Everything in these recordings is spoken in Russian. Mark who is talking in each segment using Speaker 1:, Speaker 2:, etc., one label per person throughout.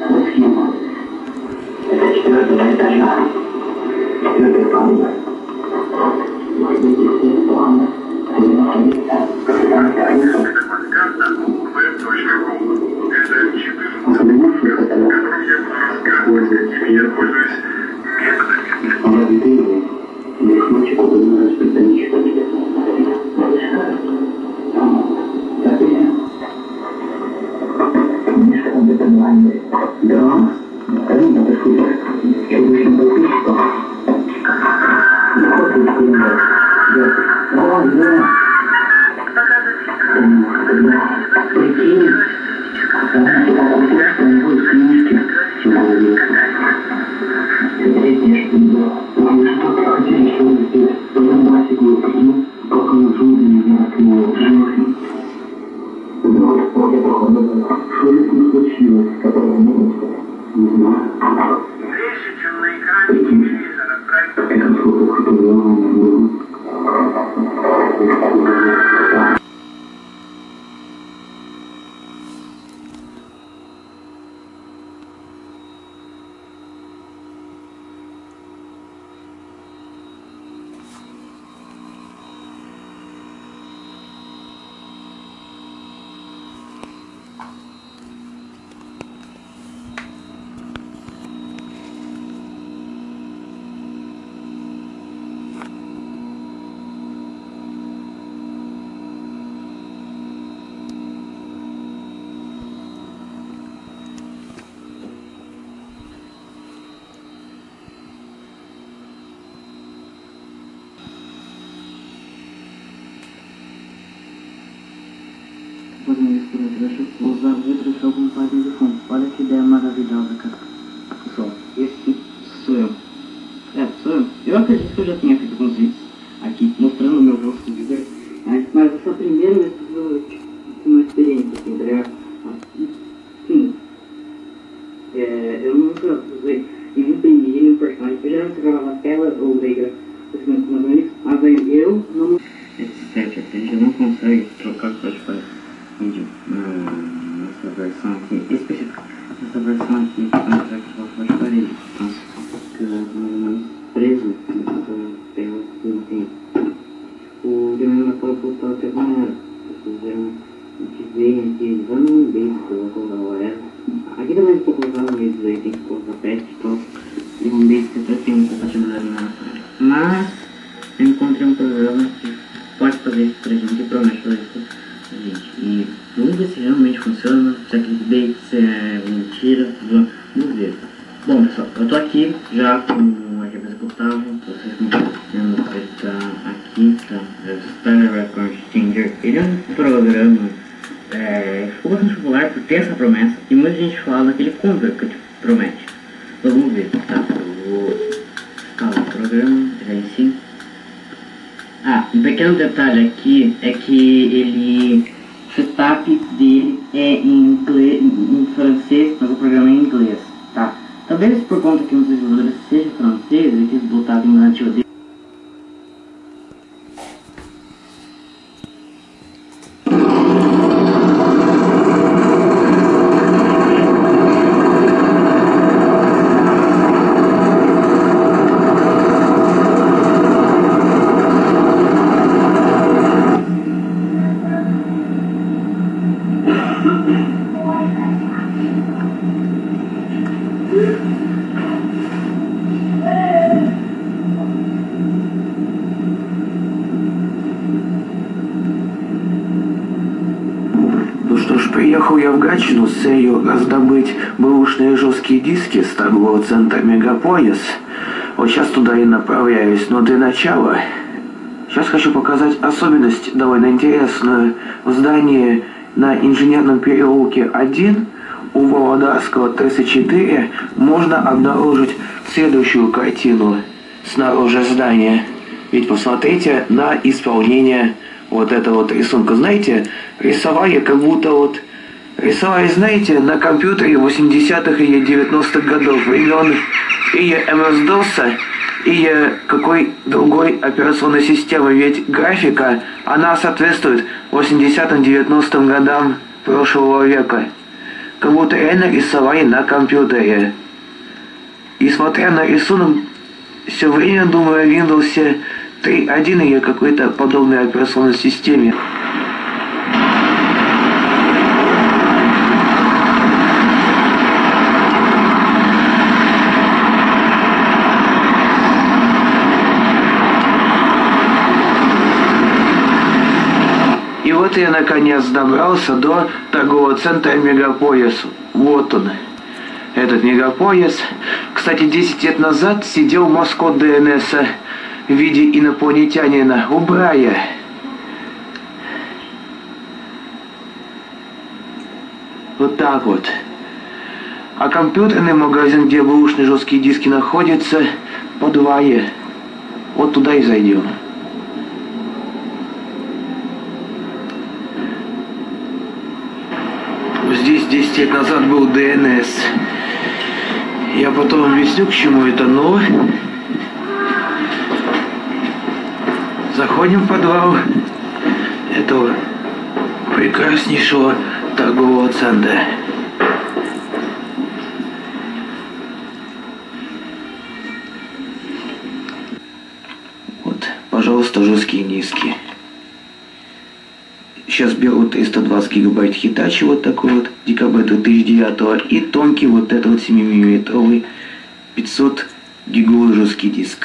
Speaker 1: Схема. Это 4-го этажа. 4-й палубы. Возьмите все планы. Они находятся.
Speaker 2: Я пользуюсь методами.
Speaker 1: Я видел, здесь ночью удобно распределить что-нибудь. Так и Мишка об этом знает. Да. Это супер. Я вышел до тысячи. Вот и вперед. О, да. Прикинь. Знаете, как он что-нибудь в книжке. Третье, что было. Вы что-то хотели, что вы здесь? Потом Басик его прикинул, пока на джунглях не раскрыл жизнь. Вот, поле походу было. Что с ним случилось, которое не было? Не знаю. Прикинь, это сколько фотографов было.
Speaker 3: Usar vidro de algum página de fundo. Olha que ideia maravilhosa, cara. Pessoal, esse sou eu. Sou eu. Eu acredito que eu já tinha feito alguns vídeos aqui mostrando o meu rosto de ver. Mas essa primeira vez que eu tive uma experiência assim, tá ligado? Sim. Eu nunca usei nenhum PNG, nenhum personagem. Eu geralmente gravava a tela ou usei mas aí eu não. Esse set aqui a gente não consegue trocar o Spotify vídeo nessa versão aqui específica. Essa versão aqui vamos usar aqui o Spotify. Fica mais ou menos preso nessa tela que não tem. O Guilherme falou que voltou até banheiro. A gente veio aqui usando um beijo que eu vou colocar o essa. Aqui também se for colocar um beijo aí, tem que colocar pet e tal. E um beijo que até tem compatibilidade na frente. Mas eu encontrei um programa que pode fazer isso pra gente e promete fazer isso pra gente. E vamos ver se realmente funciona, se é clickbait, se é mentira, vamos ver. Bom pessoal, eu tô aqui já com o arquivo executável, vocês estão vendo, ele tá aqui, tá? É o Star Record Changer. Ele é um programa, ficou bastante popular por ter essa promessa, e muita gente fala que ele cumpre o que ele promete. Então vamos ver, tá? Eu vou instalar o programa, já em si. Um pequeno detalhe aqui é que ele, o setup dele é em inglês, em francês, mas o programa é em inglês, tá? Talvez por conta que um dos desenvolvedores seja francês e que eles botaram em nativa dele.
Speaker 4: Приехал я в Гатчину с целью раздобыть бэушные жесткие диски с торгового центра Мегаполис. Вот сейчас туда и направляюсь, но для начала сейчас хочу показать особенность довольно интересную. В здании на Инженерном переулке 1 у Володарского 34 можно обнаружить следующую картину снаружи здания. Ведь посмотрите на исполнение вот этого вот рисунка. Знаете, рисовали как будто рисовали, знаете, на компьютере 80-х или 90-х годов времен или MS-DOS, или какой другой операционной системы. Ведь графика, она соответствует 80-м, 90-м годам прошлого века. как будто реально рисовали на компьютере. И смотря на рисунок, все время думаю о Windows 3.1 или какой-то подобной операционной системе. И вот я наконец добрался до торгового центра Мегаполис. Вот он, этот Мегаполис. Кстати, 10 лет назад сидел маскот ДНС в виде инопланетянина у Брайя. Вот так вот. А компьютерный магазин, где бэушные жесткие диски находятся, в подвале. Вот туда и зайдем. Здесь 10 лет назад был ДНС. Я потом объясню, к чему это, но... Заходим в подвал этого прекраснейшего торгового центра. Вот, пожалуйста, жесткие диски. Сейчас беру 320 гигабайт Hitachi, вот такой вот, ДКБ 2009, и тонкий вот этот вот 7-мм 500 гиговый жесткий диск.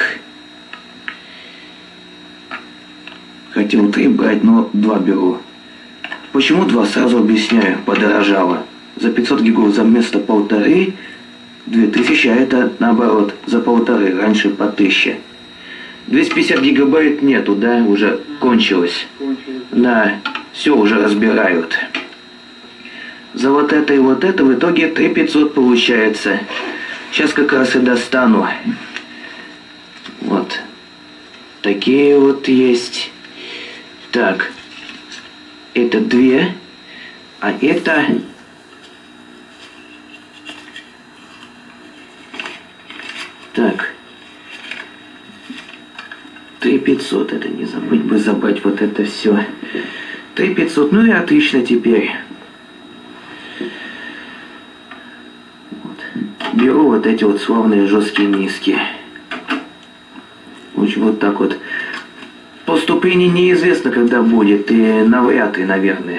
Speaker 4: Хотел 3 брать, но 2 беру. Почему 2? Сразу объясняю, подорожало. За 500 гигов за вместо 1,5 2000, а это наоборот, за 1,5, раньше по 1000. 250 гигабайт нету, да, уже кончилось. Да, все уже разбирают. За вот это и вот это в итоге 3500 получается. Сейчас как раз и достану. Вот. Такие вот есть. Так. Это 2. А это... Так. 3500, это не забыть бы забрать вот это все. 3500, ну и отлично теперь. Вот. Беру вот эти вот славные жесткие диски. Вот так вот. Поступление неизвестно, когда будет, и навряд ли, наверное.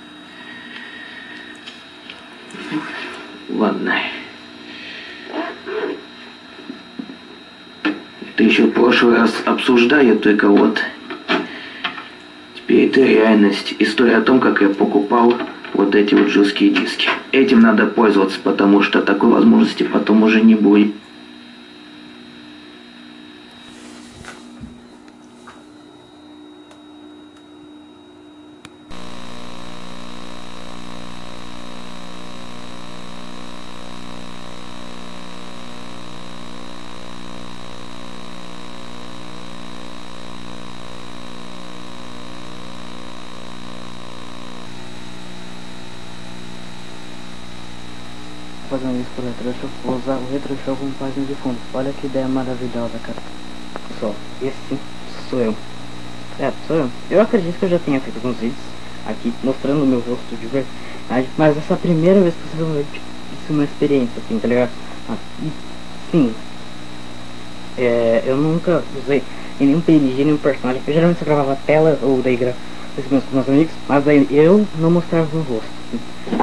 Speaker 4: Ладно. Это еще в прошлый раз обсуждаю, только вот теперь это реальность. История о том, как я покупал вот эти вот жесткие диски. Этим надо пользоваться, потому что такой возможности потом уже не будет.
Speaker 3: Fazendo isso por retro, vou usar o retro show como página de fundo. Olha que ideia maravilhosa, cara. Pessoal, esse sou eu. Sou eu. Eu acredito que eu já tenha feito alguns vídeos aqui mostrando o meu rosto de verdade, mas essa é a primeira vez que vocês vão ver isso, uma experiência assim, tá ligado? E sim, eu nunca usei em nenhum PNG, nenhum personagem. Eu geralmente só gravava a tela ou daí gravava com meus amigos, mas daí eu não mostrava o meu rosto. Assim.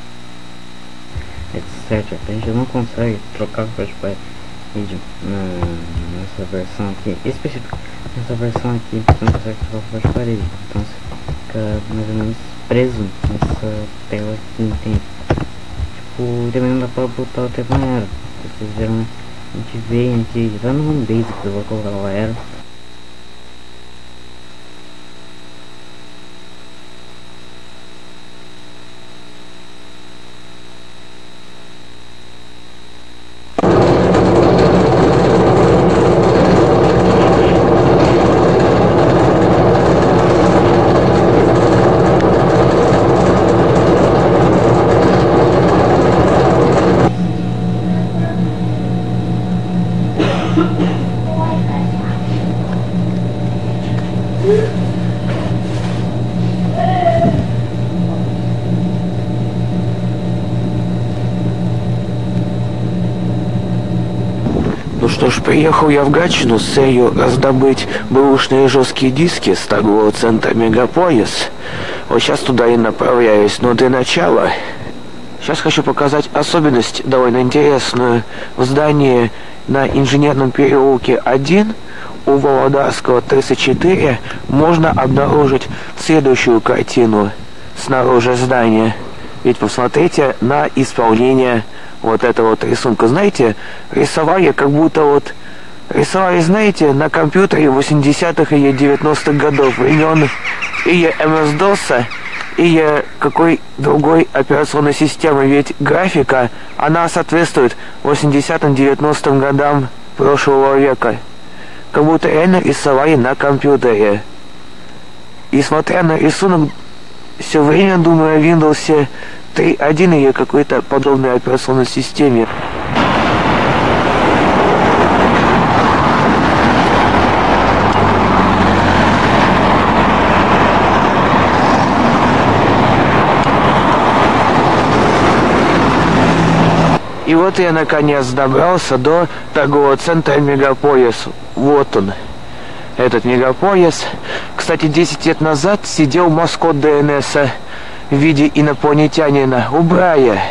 Speaker 3: Certo, a gente não consegue trocar o Flashback vídeo nessa versão aqui, específico nessa versão aqui, você não consegue trocar o Flashback vídeo, então você fica mais ou menos preso nessa tela aqui, entende? Tipo, também não dá pra botar o tempo na era, vocês viram, né? A gente vem aqui, já no home basic, eu vou colocar a era.
Speaker 4: Ну что ж, приехал я в Гатчину с целью раздобыть бэушные жесткие диски с торгового центра Мегаполис. Вот сейчас туда и направляюсь, но для начала сейчас хочу показать особенность довольно интересную. В здании на Инженерном переулке 1 у Володарского 34 можно обнаружить следующую картину снаружи здания. Ведь посмотрите на исполнение вот этого вот рисунка. Знаете, рисовали как будто вот... Рисовали, знаете, на компьютере 80-х или 90-х годов времен или MS-DOS, или какой другой операционной системы. Ведь графика, она соответствует 80-м, 90-м годам прошлого века. Как будто реально рисовали на компьютере. И смотря на рисунок, все время думаю о Windows 3.1 или какой-то подобной операционной системе. И вот я наконец добрался до торгового центра Мегаполис. Вот он, этот Мегаполис. Кстати, 10 лет назад сидел маскот ДНС в виде инопланетянина у Брайя.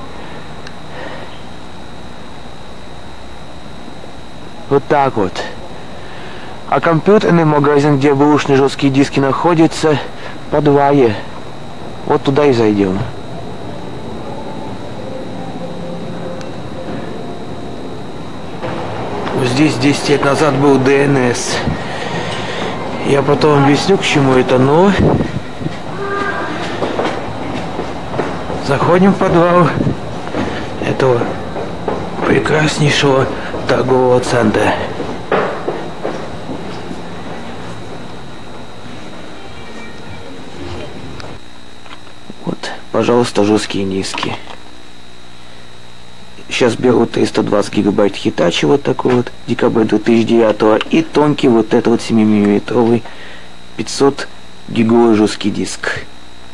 Speaker 4: Вот так вот. А компьютерный магазин, где бэушные жесткие диски находятся, в подвале. Вот туда и зайдем. Здесь 10 лет назад был ДНС. Я потом объясню, к чему это, но... Заходим в подвал этого прекраснейшего торгового центра. Вот, пожалуйста, жесткие диски. Сейчас беру 320 гигабайт Hitachi, вот такой вот, декабрь 2009, и тонкий вот этот вот 7-миллиметровый 500 гиговый жесткий диск.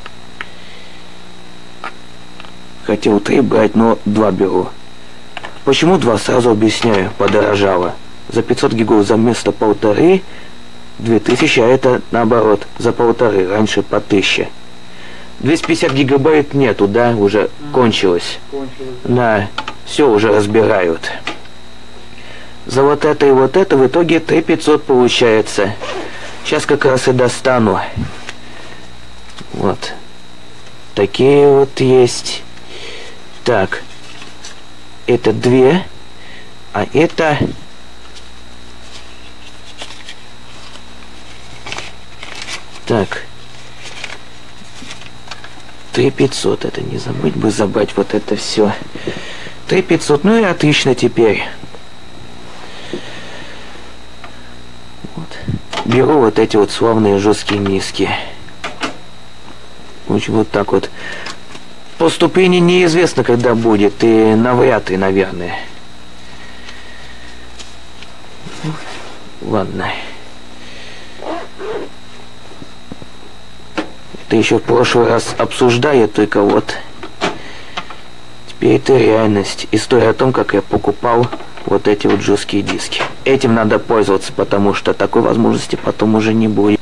Speaker 4: Хотел 3 брать, но 2 беру. Почему 2, сразу объясняю, подорожало. За 500 гигов за вместо 1,5 2000, а это наоборот, за 1,5, раньше по 1000. 250 гигабайт нету, да, уже кончилось. Да. Все уже разбирают. За вот это и вот это в итоге 3500 получается. Сейчас как раз и достану. Вот. Такие вот есть. Так. Это 2. А это... Так. 3500. Это не забыть бы забрать вот это все. 3500, ну и отлично теперь. Вот. Беру вот эти вот славные жесткие диски. В общем, вот так вот. Поступление неизвестно, когда будет, и навряд ли, наверное. Ладно. Это еще в прошлый раз обсуждали, только вот... Теперь это реальность. История о том, как я покупал вот эти вот жесткие диски. Этим надо пользоваться, потому что такой возможности потом уже не будет.